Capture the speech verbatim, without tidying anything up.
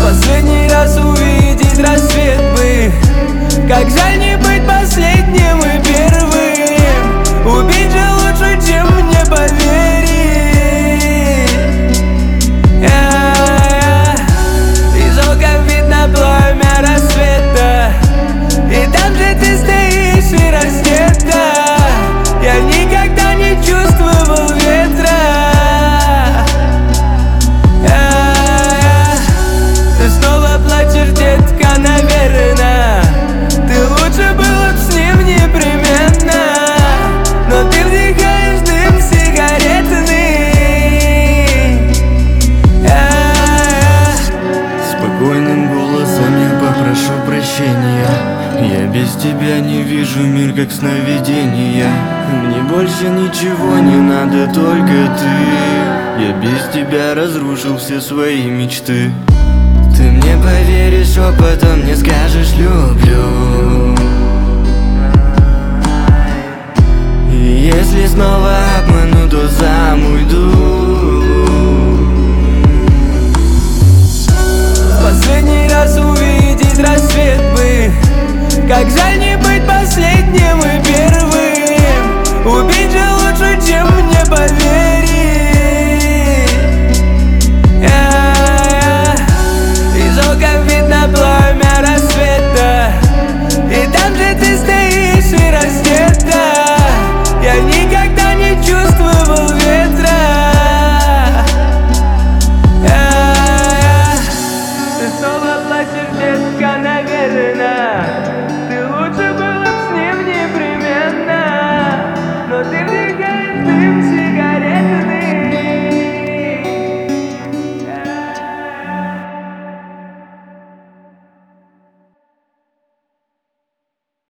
последний раз увидеть рассвет бы. Как жаль не быть последним и первым. Убить же лучше, чем мне поверить. Из окон видно пламя рассвета, и там же ты стоишь и раздета. Я никогда не чувствовал ветра. Ты снова плачешь, детка, наверно. Ты лучше было б с ним непременно. Но ты вдыхаешь дым сигаретный. Спокойным голосом я попрошу прощения. Я без тебя не вижу мир, как сновидения. Мне больше ничего не надо, только ты. Я без тебя разрушил все свои мечты. Ты мне поверишь, шепотом не скажешь люблю. И если снова обману, то сам уйду.